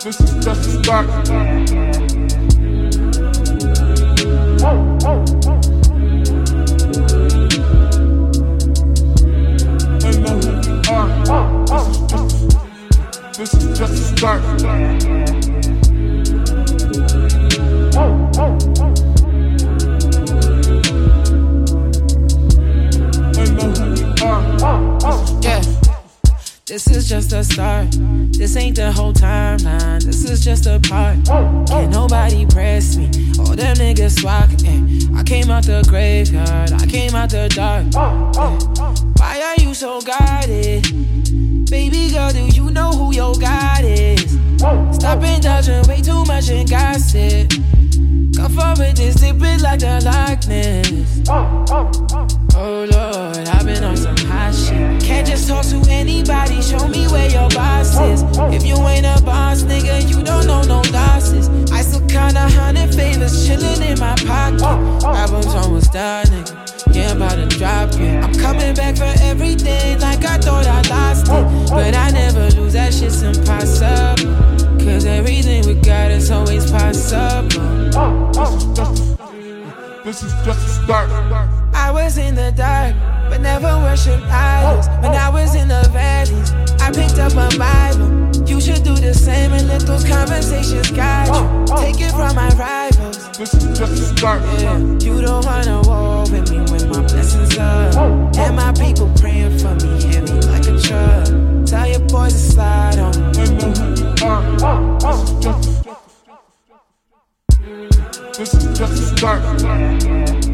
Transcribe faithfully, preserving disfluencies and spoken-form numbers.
This is just the start. They know who we are. This is just the start. They know who we are. Yeah. This is just a start. This ain't the whole timeline. This is just a part. Can't nobody press me. All them niggas swacking. I came out the graveyard. I came out the dark. Yeah. Why are you so guarded? Baby girl, do you know who your God is? Stop indulging way too much in gossip. Come forward, this dip it like the likeness. Oh Lord, I've been on some hot shit. Can't just talk to anybody, show me where your boss is. If you ain't a boss, nigga, you don't know no losses. I still kinda hundred favors chillin' in my pocket. Albums almost done, nigga. Yeah, I'm about to drop it. I'm coming back for everything like I thought I lost it. But I never lose, that shit's impossible. Cause everything we got is always possible. This is just the start. I was in the dark, but never worshipped idols. When I was in the valleys, I picked up a Bible. You should do the same and let those conversations guide you. Take it from my rivals. This is just the start. Yeah, you don't wanna war with me when my blessings up. And my people praying for me, heavy like a truck. Tell your boys to slide on. They know who we are. This is just the start.